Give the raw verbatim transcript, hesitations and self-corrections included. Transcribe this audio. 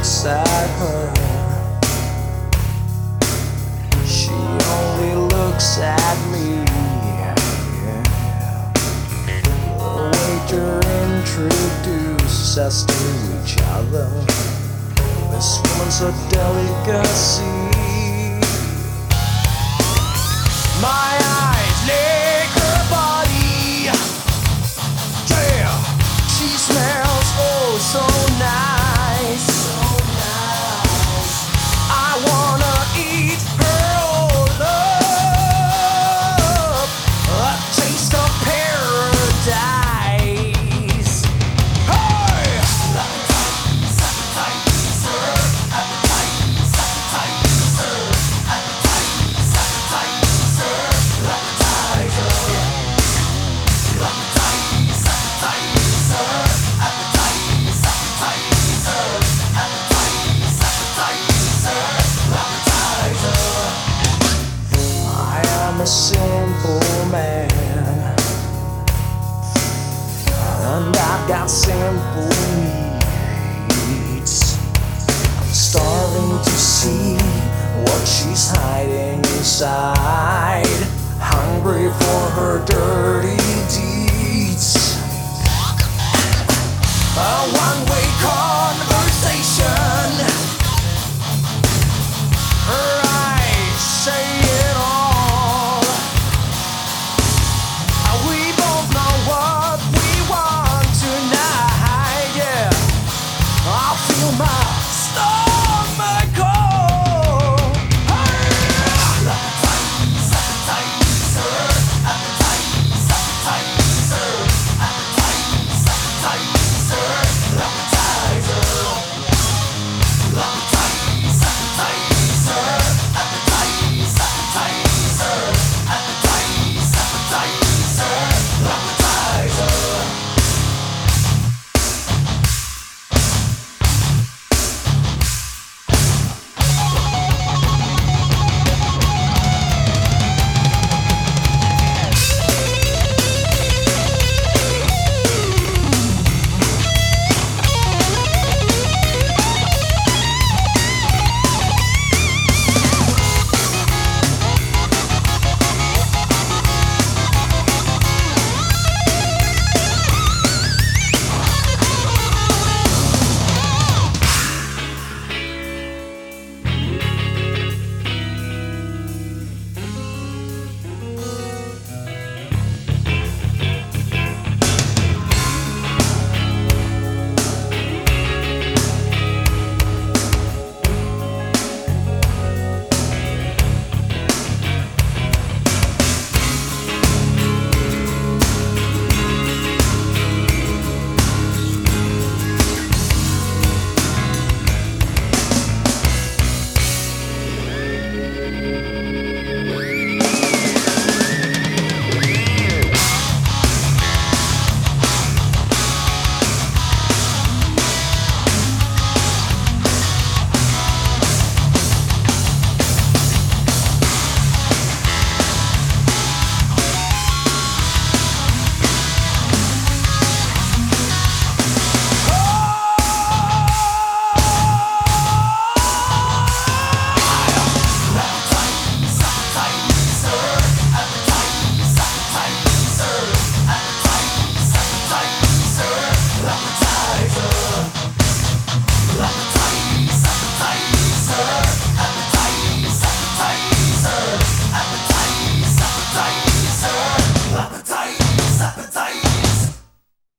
looks at her. She only looks at me. The waiter introduces us to each other. This woman's a delicacy. My eyes lick her body. Yeah, she smells oh so nice. So nice. I wanna eat her all up. A taste of paradise. Hey! Appetizer, appetizer, appetizer, appetizer, appetizer, appetizer, appetizer, I am a simple man, and I've got simple needs. I'm starting to see what she's hiding inside, hungry for her dirty deeds. A one-way